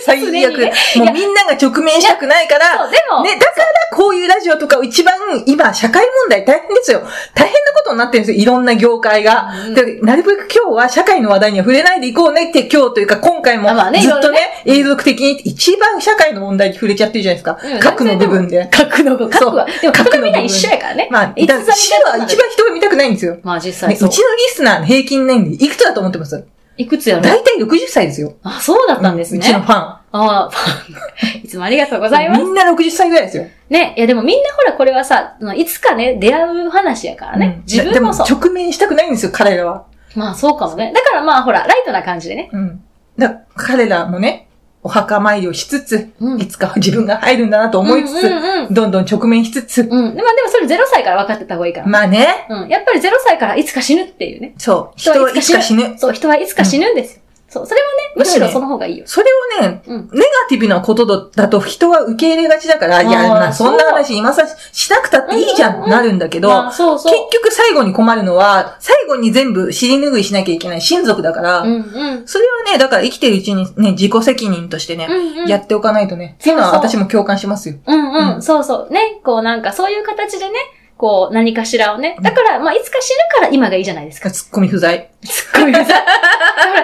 Speaker 2: 最悪。
Speaker 1: ね、
Speaker 2: もうみんなが直面したくないから、
Speaker 1: そう、でも。
Speaker 2: ね、だからこういうラジオとかを一番、今、社会問題大変ですよ。大変なことになってるんですよ。いろんな業界が。でなるべく今日は社会の話題には触れないでいこうねって、今日というか今回もずっとね、永続的に一番社会の問題に触れちゃってるじゃないですか。核の部分で。
Speaker 1: 核は。でも核みんな一緒やからね。
Speaker 2: まあ、一番人が見たくないんですよ。
Speaker 1: まあ実際そう。
Speaker 2: うちのリスナーの平均年齢いくつだと思ってます？
Speaker 1: いくつやろ？
Speaker 2: だいたい60歳ですよ。
Speaker 1: あ、そうだったんですね。
Speaker 2: うちのファン。
Speaker 1: ああ、ファン。いつもありがとうございます。
Speaker 2: みんな60歳ぐらいですよ。
Speaker 1: ね。いやでもみんなほらこれはさ、いつかね、出会う話やからね。自分もそう。
Speaker 2: でも直面したくないんですよ、彼らは。
Speaker 1: まあそうかもね。だからまあほら、ライトな感じでね。
Speaker 2: 彼らもね、お墓参りをしつつ、いつかは自分が入るんだなと思いつつ、どんどん直面しつつ。
Speaker 1: でもそれ0歳から分かってた方がいいから。
Speaker 2: まあね。
Speaker 1: やっぱり0歳からいつか死ぬっていうね。
Speaker 2: そう。人はいつか死ぬ。
Speaker 1: そう、人はいつか死ぬんですよ。そう、それはね、むしろその方がいいよ。
Speaker 2: それをね、ネガティブなことだと人は受け入れがちだから、いや、まあそんな話今さしなくたっていいじゃん、なるんだけど、結局最後に困るのは、最後に全部尻拭いしなきゃいけない親族だから、それはね、だから生きてるうちにね、自己責任としてね、やっておかないとね、っていうのは私も共感しますよ。
Speaker 1: そうそう。ね、こうなんかそういう形でね、こう、何かしらをね。だから、まあ、いつか死ぬから今がいいじゃないですか。
Speaker 2: ツッコミ不在。
Speaker 1: ツッコミ不在。だから、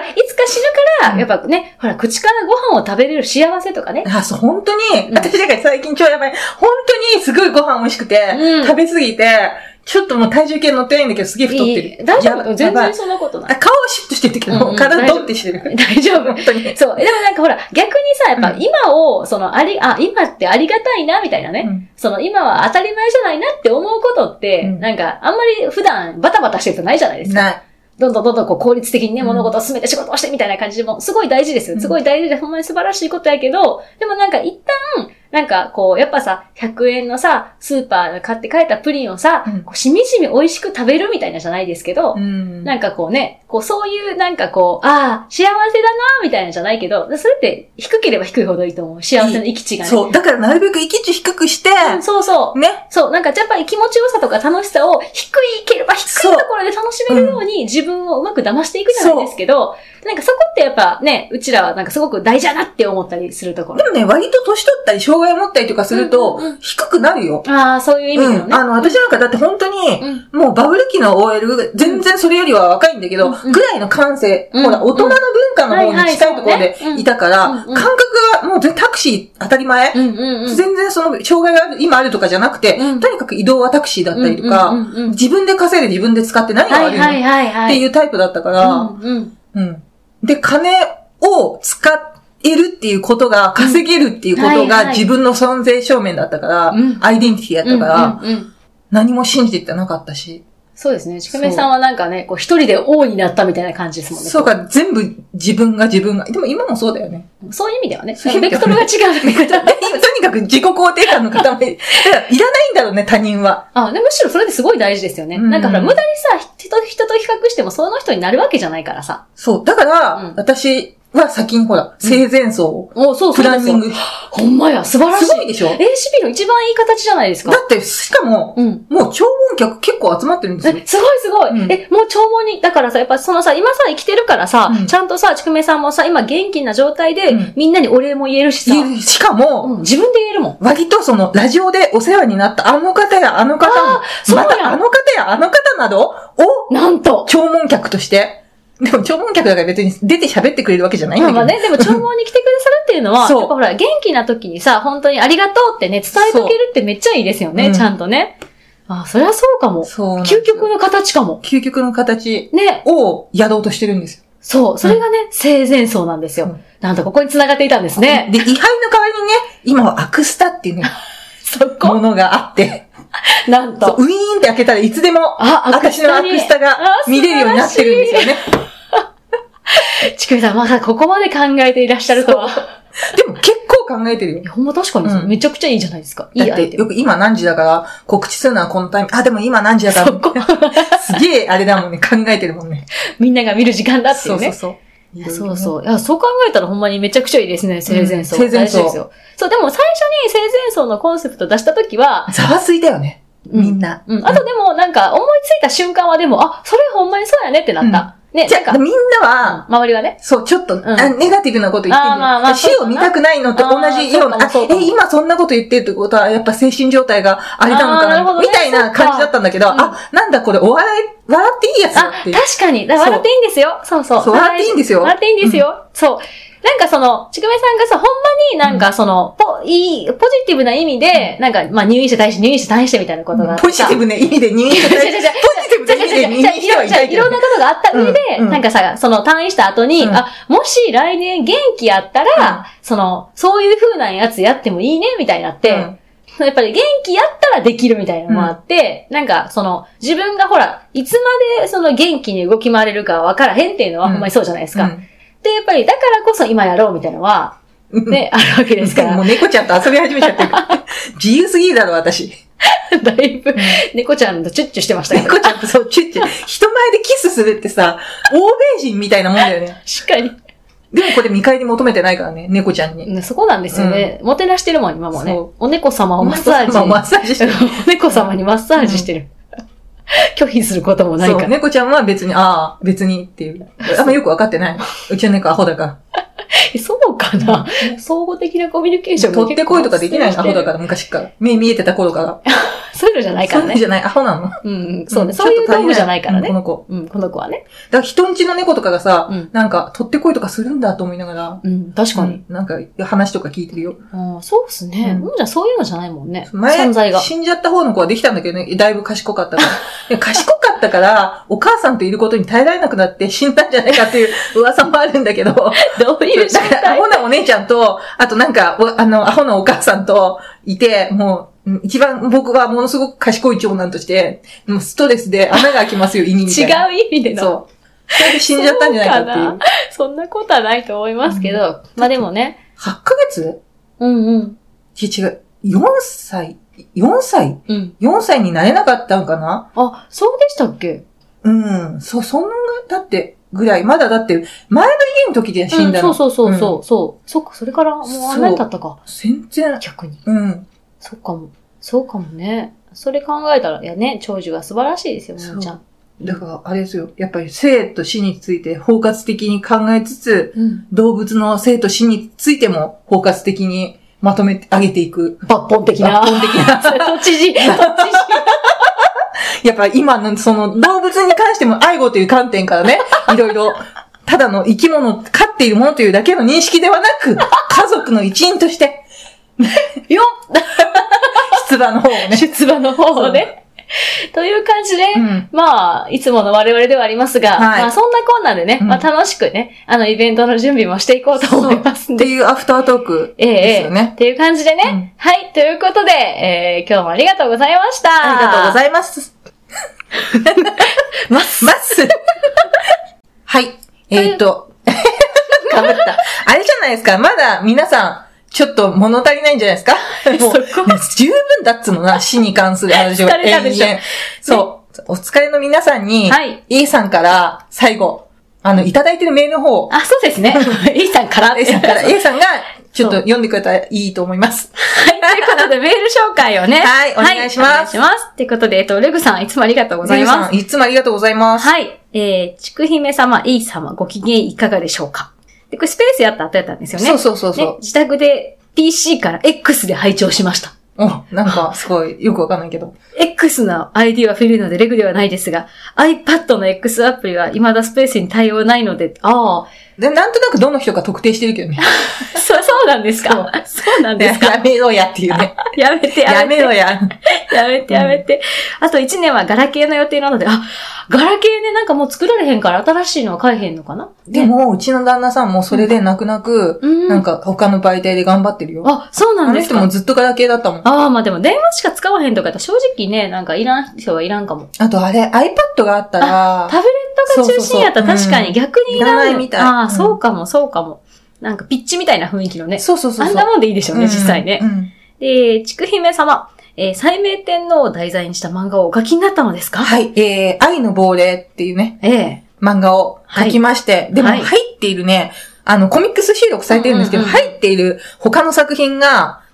Speaker 1: いつか死ぬから、やっぱね、ほら、口からご飯を食べれる幸せとかね。
Speaker 2: あ、そう、本当に、私だから最近超やばい。本当にすごいご飯美味しくて、食べ過ぎて、ちょっともう体重計乗ってないんだけど、すげえ太ってる。
Speaker 1: 大丈夫？全然そんなことない。
Speaker 2: 顔はシュッとしてるけど、体ドンってしてる。
Speaker 1: 大丈夫。本当に。そう。でもなんかほら、逆にさ、やっぱ今を、今ってありがたいな、みたいなね。今は当たり前じゃないなって思うことって、なんか、あんまり普段バタバタしてるとないじゃないですか。ない。どんどんこう効率的にね、物事を進めて仕事をしてみたいな感じでも、すごい大事ですよ。すごい大事で、ほんまに素晴らしいことやけど、でもなんか一旦、なんかこう、やっぱさ、100円のさ、スーパーで買って帰ったプリンをさ、こうしみじみ美味しく食べるみたいなじゃないですけど、なんかこうね、こうそういうなんかこう、ああ、幸せだなみたいなじゃないけど、それって低ければ低いほどいいと思う。幸せの閾値がね。
Speaker 2: そう。だからなるべく閾値低くして、
Speaker 1: そうそう。ね。そう。なんかやっぱり気持ちよさとか楽しさをければ低いところで楽しめるように自分をうまく騙していくじゃないですけど、なんかそこってやっぱね、うちらはなんかすごく大事だなって思ったりするところ。
Speaker 2: でもね、割と年取ったり障害を持ったりとかすると、低くなるよ。
Speaker 1: ああ、そういう意味でのね。
Speaker 2: 私なんかだって本当に、もうバブル期の OL、全然それよりは若いんだけど、ぐらいの感性、ほら、大人の文化の方に近いところでいたから、感覚がもうタクシー当たり前、全然その障害が今あるとかじゃなくて、とにかく移動はタクシーだったりとか、自分で稼いで自分で使って何が悪いのっていうタイプだったから、で、金を使えるっていうことが、稼げるっていうことが自分の存在証明だったから、アイデンティティだったから、何も信じていってなかったし。
Speaker 1: そうですね。ちくめさんはなんかね、こう一人で王になったみたいな感じですもんね。
Speaker 2: そうか、全部自分が。でも今もそうだよね。
Speaker 1: そういう意味ではね。ベクトルが違う。とに
Speaker 2: かく自己肯定感の塊。いらないんだろうね、他人は。
Speaker 1: むしろそれってすごい大事ですよね。なんかほら、無駄にさ、人と比較してもその人になるわけじゃないからさ。
Speaker 2: そう。だから、私は先にほら、生前葬をプランニング。
Speaker 1: ほんまや、素晴らしい。
Speaker 2: すごいでしょ？
Speaker 1: ACB の一番いい形じゃないですか。
Speaker 2: だって、しかも、もう弔問客結構集まってるんですよ。
Speaker 1: すごい。もう弔問に、だからさ、やっぱそのさ、今さ、生きてるからさ、ちゃんとさ、ちくめさんもさ、今元気な状態で、みんなにお礼も言えるしさ。
Speaker 2: しかも、
Speaker 1: 自分で言えるもん。
Speaker 2: 割とその、ラジオでお世話になったあの方やあの方に、またあの方やあの方などを、
Speaker 1: なんと、
Speaker 2: 弔問客として、でも、弔問客だから別に出て喋ってくれるわけじゃないんだけど。
Speaker 1: まあね、でも弔問に来てくださるっていうのは、やっぱほら、元気な時にさ、本当にありがとうってね、伝えとけるってめっちゃいいですよね、ちゃんとね。あ、そりゃそうかも。そう。究極の形かも。
Speaker 2: 究極の形をやろうとしてるんですよ。
Speaker 1: そう。それがね、生前葬なんですよ。なんとここに繋がっていたんですね。
Speaker 2: で、位牌の代わりにね、今はアクスタっていうね、ものがあって、
Speaker 1: なんと。
Speaker 2: ウィーンって開けたらいつでも、私のアクスタが見れるようになってるんですよね。
Speaker 1: ちくみさん、まだここまで考えていらっしゃるとは。
Speaker 2: でも結構考えてるよ。
Speaker 1: ほんま確かにめちゃくちゃいいじゃないですか。
Speaker 2: いいアイテム。よく今何時だから告知するのはこのタイミング。でも今何時だからすげえあれだもんね。考えてるもんね。
Speaker 1: みんなが見る時間だっていうね。
Speaker 2: そう。
Speaker 1: いや、そう考えたらほんまにめちゃくちゃいいですね、生前葬。
Speaker 2: 生前葬。
Speaker 1: そう、でも最初に生前葬のコンセプト出したときは、
Speaker 2: ざわついたよね。みんな。
Speaker 1: あとでもなんか思いついた瞬間はでも、それほんまにそうやねってなった。 ね、
Speaker 2: じゃあ、みんなは、
Speaker 1: 周りはね。
Speaker 2: そう、ちょっと、ネガティブなこと言ってる。死を見たくないのと同じような、今そんなこと言ってるってことは、やっぱ精神状態があれなのかな、みたいな感じだったんだけど、なんだこれ、笑っていいやつだって。
Speaker 1: 確かに。笑っていいんですよ。そう。
Speaker 2: 笑っていいんですよ。
Speaker 1: 笑っていいんですよ。そう。なんかちくめさんがさ、ほんまになんかポジティブな意味で、なんか、まあ、入院して退してみたいなことがあって。
Speaker 2: ポジティブな意味で入院して退して。ポジティブな意味で入院してはいたい。
Speaker 1: いろんなことがあった上で、なんかさ、退院した後に、もし来年元気やったら、そういう風なやつやってもいいね、みたいになって、やっぱり元気やったらできるみたいなのもあって、なんか自分がほら、いつまで元気に動き回れるかわからへんっていうのはほんまにそうじゃないですか。で、やっぱりだからこそ今やろうみたいなのは、ね、あるわけですから。
Speaker 2: もう猫ちゃんと遊び始めちゃってる。自由すぎるだろ、私。
Speaker 1: だいぶ、猫ちゃんとチュッチュしてましたけど。
Speaker 2: 猫ちゃんとそう、チュッチュ。人前でキスするってさ、欧米人みたいなもんだよね。
Speaker 1: 確かに。
Speaker 2: でもこれ見返り求めてないからね、猫ちゃんに。
Speaker 1: そこなんですよね。もてなしてるもん、今もね。お猫様をマッサージ。
Speaker 2: マッサージしてる。
Speaker 1: お猫様にマッサージしてる。拒否することもないから。
Speaker 2: そう、猫ちゃんは別にっていう。あんまよくわかってない。うちの猫アホだから。
Speaker 1: そうかな、相互的なコミュニケーション
Speaker 2: 取ってこいとかできないのアホだから、昔から。目見えてた頃から。
Speaker 1: そういうのじゃないからね。
Speaker 2: そういうのじゃない、アホなの。
Speaker 1: そうね。そういう道具じゃないからね。
Speaker 2: この子。
Speaker 1: この子はね。
Speaker 2: だから人んちの猫とかがさ、なんか、取ってこいとかするんだと思いながら。
Speaker 1: 確かに。
Speaker 2: なんか、話とか聞いてるよ。
Speaker 1: そうっすね。もうじゃそういうのじゃないもんね。
Speaker 2: 存在が。死んじゃった方の子はできたんだけどね、だいぶ賢かったから。賢かったから、お母さんといることに耐えられなくなって死んだんじゃないかっていう噂もあるんだけど。ど
Speaker 1: ういう状態？
Speaker 2: アホなお姉ちゃんと、あとなんか、アホなお母さんといて、もう、一番僕はものすごく賢い長男として、もうストレスで穴が開きますよ、胃にみたいな。
Speaker 1: 違う意味での。
Speaker 2: そう。それで死んじゃったんじゃないかっていう。
Speaker 1: そんなことはないと思いますけど、まあでもね。
Speaker 2: 8ヶ月？違う。4歳 ?4 歳になれなかったんかな？
Speaker 1: あ、そうでしたっけ？
Speaker 2: そんな、だって、ぐらい。まだだって、前の家の時で死んだの。
Speaker 1: そう。そっか、それからもうあんなに経ったか。
Speaker 2: 全然。
Speaker 1: 逆に。そうかもね。それ考えたら、いやね、長寿は素晴らしいですよ、ももちゃん。
Speaker 2: だから、あれですよ。やっぱり生と死について包括的に考えつつ、動物の生と死についても包括的にまとめてあげていく。
Speaker 1: 抜本的な。都知事。
Speaker 2: やっぱ今の動物に関しても愛護という観点からね、いろいろ、ただの生き物、飼っているものというだけの認識ではなく、家族の一員として、出馬の方をね。
Speaker 1: という感じで、まあ、いつもの我々ではありますが、まあそんなこんなでね、まあ楽しくね、イベントの準備もしていこうと思いますんで。
Speaker 2: っていうアフタートークですよね。
Speaker 1: っていう感じでね。はい、ということで、今日もありがとうございました。
Speaker 2: ありがとうございます。はい。かぶった。あれじゃないですか。まだ皆さん、ちょっと物足りないんじゃないですか？もう十分だっつのな、死に関する話を。
Speaker 1: 疲れたでしょ。
Speaker 2: そう。お疲れの皆さんに、A さんから最後、いただいてるメールの方を。
Speaker 1: あ、そうですね。A さんから。
Speaker 2: A さんが、ちょっと読んでくれたらいいと思います。
Speaker 1: はい。ということで、メール紹介をね。
Speaker 2: はい。お願いします。
Speaker 1: お願いします。ということで、レグさん、いつもありがとうございます。レグ
Speaker 2: さん、いつもありがとうございます。
Speaker 1: はい。ちくひめ様、E 様、ご機嫌いかがでしょうか？で、これスペースやった後やったんですよね。
Speaker 2: そう。
Speaker 1: ね、自宅で PC から X で拝聴しました。
Speaker 2: なんか、すごい、よくわかんないけど。
Speaker 1: X の ID はフィルのでレグではないですが、iPad の X アプリは未だスペースに対応ないので、
Speaker 2: で、なんとなくどの人か特定してるけどね。
Speaker 1: そうなんですか。そうなんですか。
Speaker 2: やめろやっていうね。
Speaker 1: やめて。
Speaker 2: やめろや。
Speaker 1: やめて。あと1年はガラケーの予定なので、ガラケーね、なんかもう作られへんから新しいのは買えへんのかな？
Speaker 2: でも、うちの旦那さんもそれで泣く泣く、なんか他の媒体で頑張ってるよ。
Speaker 1: そうなんですか。
Speaker 2: あの人もずっとガラケーだったもん。
Speaker 1: まあでも電話しか使わへんとか正直ね、なんかいらん人はいらんかも。
Speaker 2: あとあれ、iPad があったら、
Speaker 1: タブレットが中心やったら確かに逆にいら
Speaker 2: ないみたい。
Speaker 1: そうかも。なんかピッチみたいな雰囲気のね。
Speaker 2: そう。
Speaker 1: あんなもんでいいでしょうね、実際ね。で、ちくひめ様。斉明天皇を題材にした漫画をお書きになったのですか？
Speaker 2: はい。愛の亡霊っていうね。漫画を書きまして。でも入っているね、コミックス収録されてるんですけど、入っている他の作品が、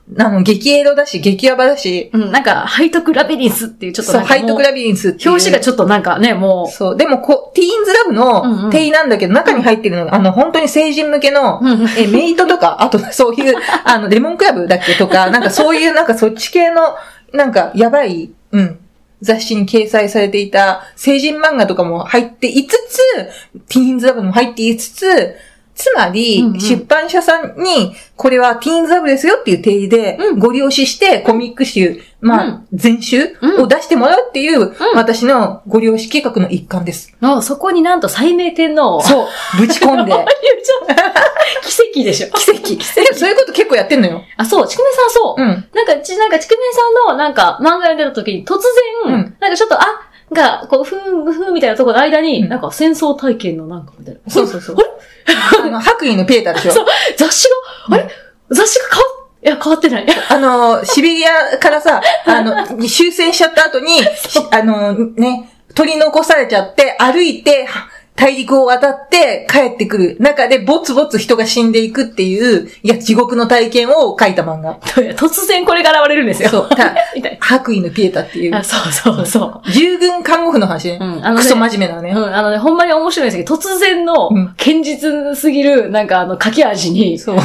Speaker 2: 激エロだし、激ヤバだし。
Speaker 1: うん、なんか、背徳ラビリンスっていうちょっとなんか
Speaker 2: そう、背徳ラビリンスっていう。
Speaker 1: 表紙がちょっとなんかね、もう。
Speaker 2: そう。でもティーンズラブの定位なんだけど、中に入ってるのが、本当に成人向けの、メイトとか、あとそういう、レモンクラブだっけとか、なんかそういう、なんかそっち系の、なんか、やばい、雑誌に掲載されていた成人漫画とかも入っていつつ、ティーンズラブも入っていつつ、つまり、出版社さんに、これはティーンズラブですよっていう定義で、ご了承して、コミック集、全集を出してもらうっていう、私のご了承計画の一環です。
Speaker 1: そこになんと斉明天皇を。
Speaker 2: そう、ぶち込んで。
Speaker 1: 奇跡でしょ。
Speaker 2: 奇跡。そういうこと結構やってんのよ。
Speaker 1: あ、そう、ちくめさんそう。なんか、ちくめさんのなんか漫画に出た時に突然、なんかちょっと、こう、ふーみたいなところの間に、なんか戦争体験のなんかみたいな。
Speaker 2: そう。白衣のペーターでしょ。
Speaker 1: そう、雑誌が変わってない。
Speaker 2: シベリアからさ、終戦しちゃった後に、取り残されちゃって、歩いて、大陸を渡って帰ってくる中でぼつぼつ人が死んでいくっていう、地獄の体験を書いた漫画。
Speaker 1: 突然これが現れるんですよ。
Speaker 2: そう。白衣のピエタっていう。
Speaker 1: そう。
Speaker 2: 従軍看護婦の話ね。クソ真面目なね。
Speaker 1: ほんまに面白いんですけど、突然の、堅実すぎる、なんか書き味に。そう。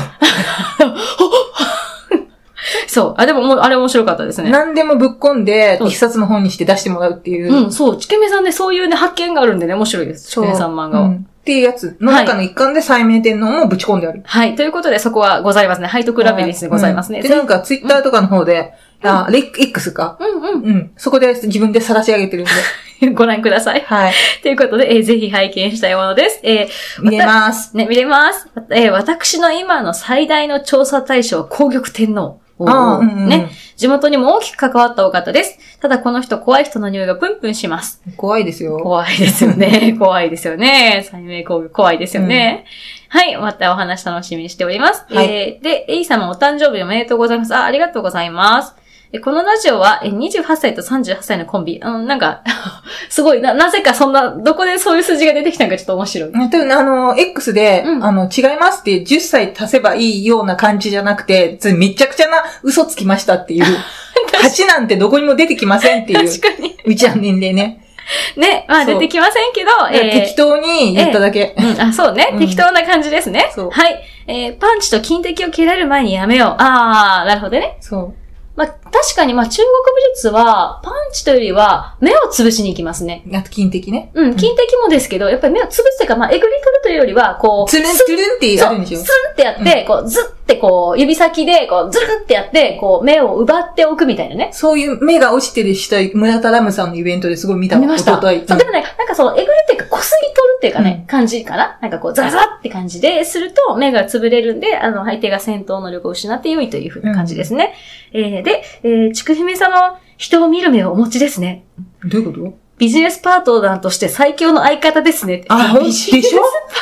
Speaker 1: そう。でもあれ面白かったですね。
Speaker 2: 何でもぶっ込んで、一冊の本にして出してもらうっていう。
Speaker 1: そう。ちけめさんでそういうね、発見があるんでね、面白いです。ちけめさん漫画は。
Speaker 2: っていうやつの中の一環で斉明天皇もぶち込んである。
Speaker 1: はい。ということで、そこはございますね。背徳ラビリンスでございますね。
Speaker 2: で、なんかツイッターとかの方で、X か。そこで自分で晒し上げてるんで。
Speaker 1: ご覧ください。
Speaker 2: はい。
Speaker 1: ということで、ぜひ拝見したいものです。
Speaker 2: 見れます。
Speaker 1: ね、見れます。私の今の最大の調査対象は皇玉天皇。ね。地元にも大きく関わったお方です。ただこの人、怖い人の匂いがプンプンします。
Speaker 2: 怖いですよ。
Speaker 1: 怖いですよね。怖いですよね。斉明皇后怖いですよね。はい。またお話楽しみにしております。で、エイ様お誕生日おめでとうございます。ありがとうございます。このラジオは28歳と38歳のコンビ。なんか、すごい、なぜかそんな、どこでそういう数字が出てきたのかちょっと面白い。
Speaker 2: X で、違いますって10歳足せばいいような感じじゃなくて、めちゃくちゃな嘘つきましたっていう。8なんてどこにも出てきませんっていう。確かに。うちは年齢ね。
Speaker 1: ね、出てきませんけど、
Speaker 2: 適当に言っただけ。
Speaker 1: そうね、適当な感じですね。はい。パンチと金敵を切られる前にやめよう。なるほどね。
Speaker 2: そう。
Speaker 1: 確かに、中国武術は、パンチというよりは、目を潰しに行きますね。
Speaker 2: あと、金敵ね。
Speaker 1: 金敵もですけど、やっぱり目を潰すというか、えぐり取るというよりは、こう、
Speaker 2: トゥルンってやるんでしょ？
Speaker 1: スンってやって、ズって指先で、ズルってやって、目を奪っておくみたいなね。
Speaker 2: そういう目が落ちてる人、村田ラムさんのイベントですごい見たわ。
Speaker 1: 見ました。でもね、なんかえぐりっていうか、こすり取るっていうかね、感じかな。なんかザラザラって感じですると、目が潰れるんで、相手が戦闘能力を失って良いというふうな感じですね。で、ちくひめ様、人を見る目をお持ちですね。
Speaker 2: どういうこと？
Speaker 1: ビジネスパートナーとして最強の相方ですね。
Speaker 2: でしょ？
Speaker 1: 違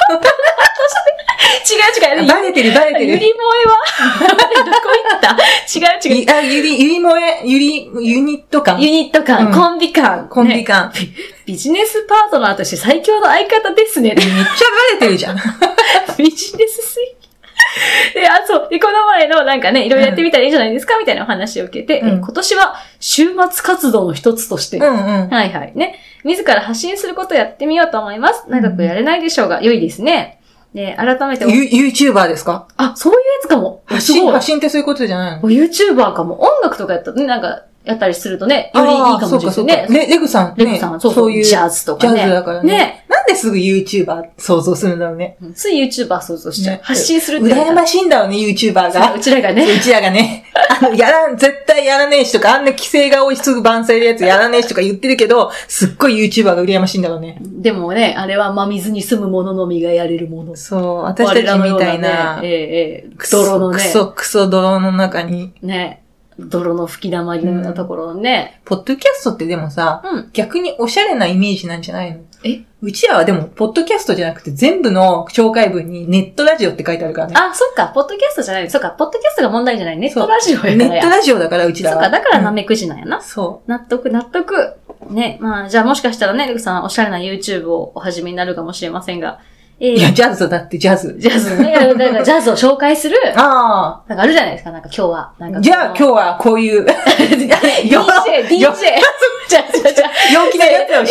Speaker 1: う。
Speaker 2: バレてる。
Speaker 1: ゆり萌えはどこ行った？違う。
Speaker 2: ユニット感。
Speaker 1: コンビ感。ビジネスパートナーとして最強の相方ですね。
Speaker 2: めっちゃバレてるじゃん。
Speaker 1: ビジネス水域。で、この前のなんかね、いろいろやってみたらいいんじゃないですかみたいなお話を受けて、今年は週末活動の一つとして、ね、自ら発信することをやってみようと思います。長くやれないでしょうが、良いですね。で、改めて。
Speaker 2: YouTuber ですか？
Speaker 1: そういうやつかも。
Speaker 2: 発信ってそういうことじゃないの？
Speaker 1: YouTuber かも。音楽とかやったらね、なんか、やったりするとね、よりいいかもしれないね。
Speaker 2: レグさん、
Speaker 1: そういう。ジャズとかね。
Speaker 2: ジャズだからね。なんですぐ YouTuber 想像するんだろうね。
Speaker 1: つい YouTuber 想像しちゃう。発信するって。
Speaker 2: 羨ましいんだろうね、YouTuber が。
Speaker 1: うちらがね。
Speaker 2: 絶対やらねえしとか、あんな規制が多いすぐバンされるやつやらねえしとか言ってるけど、すっごい YouTuber が羨ましいんだろうね。
Speaker 1: でもね、あれは真水に住む者のみがやれるもの。
Speaker 2: そう、私たちみたいな。
Speaker 1: 泥のね。
Speaker 2: クソ泥の中に。
Speaker 1: ね。泥の吹き溜まりのようなところのね。
Speaker 2: ポッドキャストってでもさ、逆におしゃれなイメージなんじゃないの？うちらはでも、ポッドキャストじゃなくて全部の紹介文にネットラジオって書いてあるからね。
Speaker 1: そっか、ポッドキャストじゃない。そっか、ポッドキャストが問題じゃない。ネットラジオやから。
Speaker 2: ネットラジオだからうちらは。
Speaker 1: そっか、だからなめくじなんやな。
Speaker 2: そう。
Speaker 1: 納得。ね、じゃあもしかしたらね、レグさんおしゃれな YouTube をお始めになるかもしれませんが、
Speaker 2: いや、ジャズだって、ジャズ。
Speaker 1: ジャズね。だからジャズを紹介する。
Speaker 2: ああ。
Speaker 1: なんかあるじゃないですか、なんか今日は。なんか
Speaker 2: じゃあ今日はこういう。
Speaker 1: DJ。じゃあ。
Speaker 2: 陽気なやつを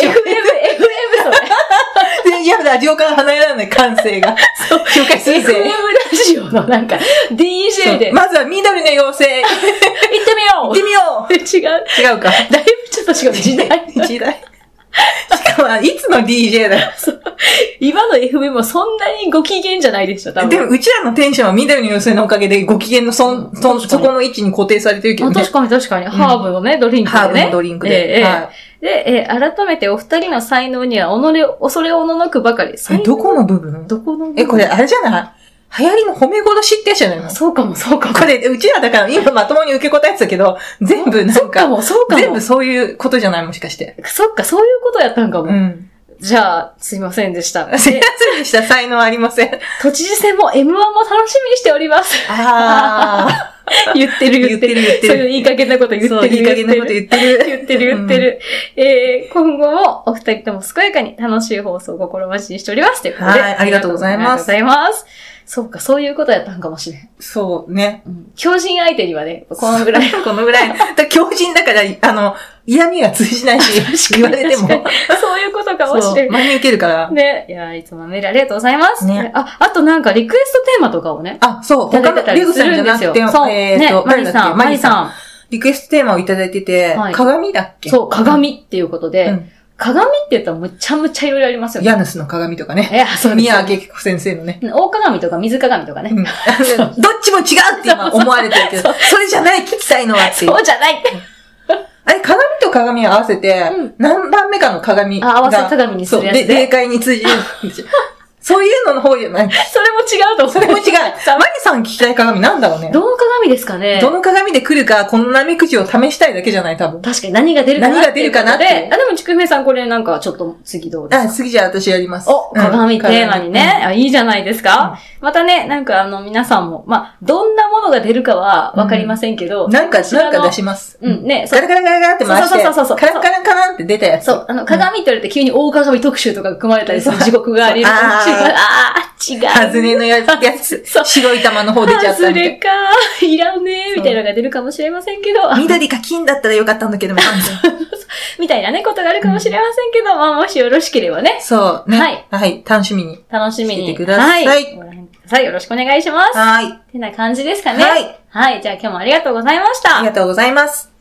Speaker 1: FM それ。
Speaker 2: いや、ラジオから離れられない感性が。そう。紹介するぜ。
Speaker 1: FM ラジオのなんか、DJ で。
Speaker 2: まずは緑の妖精。
Speaker 1: 行ってみよう
Speaker 2: 行ってみよう
Speaker 1: 違うか。だいぶちょっと違う。時代。
Speaker 2: しかも、いつの DJ だよ。
Speaker 1: 今の FM もそんなにご機嫌じゃないでした、多分。
Speaker 2: でも、うちらのテンションは緑の妖精のおかげでご機嫌のそこの位置に固定されてるけどね。
Speaker 1: 確かに。ハーブのね、ドリンクでね。
Speaker 2: ハーブのドリンクで。
Speaker 1: で、改めてお二人の才能には恐れおののくばかり。
Speaker 2: どこの部分？これあれじゃない？流行りの褒め殺しってやつじゃないの？
Speaker 1: そうかも。
Speaker 2: これ、うちらだから今まともに受け答えてたけど、全部なんか、全部そういうことじゃないもしかして。
Speaker 1: そっか、そういうことやったんかも。
Speaker 2: うん。
Speaker 1: じゃあ、すいませんでした。
Speaker 2: すいませんでした。才能ありません。
Speaker 1: 都知事選も M1 も楽しみにしております。言ってる。そういういい加減なこと言ってる。
Speaker 2: そう、いい加減なこと言ってる。
Speaker 1: 今後もお二人とも健やかに楽しい放送を心待ちにしております。ということで。
Speaker 2: はい、ありがとうございます。
Speaker 1: ありがとうございます。そうか、そういうことやったんかもしれん。
Speaker 2: そうね。
Speaker 1: 強靭相手にはね、このぐらい。
Speaker 2: 強靭だから、嫌味が通じないし、言われても。
Speaker 1: そういうことかもしれん。
Speaker 2: 真に受けるから。
Speaker 1: ね。いや、いつもメールありがとうございます。ね。あとなんかリクエストテーマとかをね。
Speaker 2: そう。他のレグさんじゃなくて、
Speaker 1: マリさん。
Speaker 2: リクエストテーマをいただいてて、鏡だっけ？
Speaker 1: そう、鏡っていうことで、鏡って言ったらむちゃむちゃいろいろありますよね。
Speaker 2: ヤヌスの鏡とかね。
Speaker 1: そうです。
Speaker 2: 宮明子先生のね。
Speaker 1: 大鏡とか水鏡とかね。
Speaker 2: どっちも違うって今思われてるけど、それじゃない聞きたいのはっていう。
Speaker 1: そうじゃないって。
Speaker 2: あれ、鏡と鏡を合わせて、何番目かの鏡が。
Speaker 1: 合わせ鏡にするやつで。
Speaker 2: 霊界に通じるんですよ。そういうのの方じゃない。
Speaker 1: それも違うと思う。
Speaker 2: それも違う。マリさん聞きたい鏡なんだろうね。
Speaker 1: どの鏡ですかね？
Speaker 2: どの鏡で来るか、このナメクジを試したいだけじゃない、多分。
Speaker 1: 確かに何が出るかなって。でも、ちくひめさんこれなんかちょっと次どうですか？
Speaker 2: 次じゃあ私やります。
Speaker 1: 鏡テーマにね。いいじゃないですか。またね、なんか皆さんも、どんなものが出るかはわかりませんけど。
Speaker 2: なんか出します。
Speaker 1: ね。
Speaker 2: ガラガラって回して。
Speaker 1: そう。
Speaker 2: カランって出たやつ。
Speaker 1: そう。鏡って言われて急に大鏡特集とか組まれたりする地獄がありる。違う。
Speaker 2: ハズレのやつ。白い玉の方出ちゃった。
Speaker 1: ハズレか。いらんねみたいなのが出るかもしれませんけど。
Speaker 2: 緑か金だったらよかったんだけど、
Speaker 1: みたいなね、ことがあるかもしれませんけど、もしよろしければね。
Speaker 2: そうね。はい。楽しみに。
Speaker 1: して
Speaker 2: ください。
Speaker 1: ご覧ください。よろしくお願いします。ってな感じですかね。はい。じゃあ今日もありがとうございました。
Speaker 2: ありがとうございます。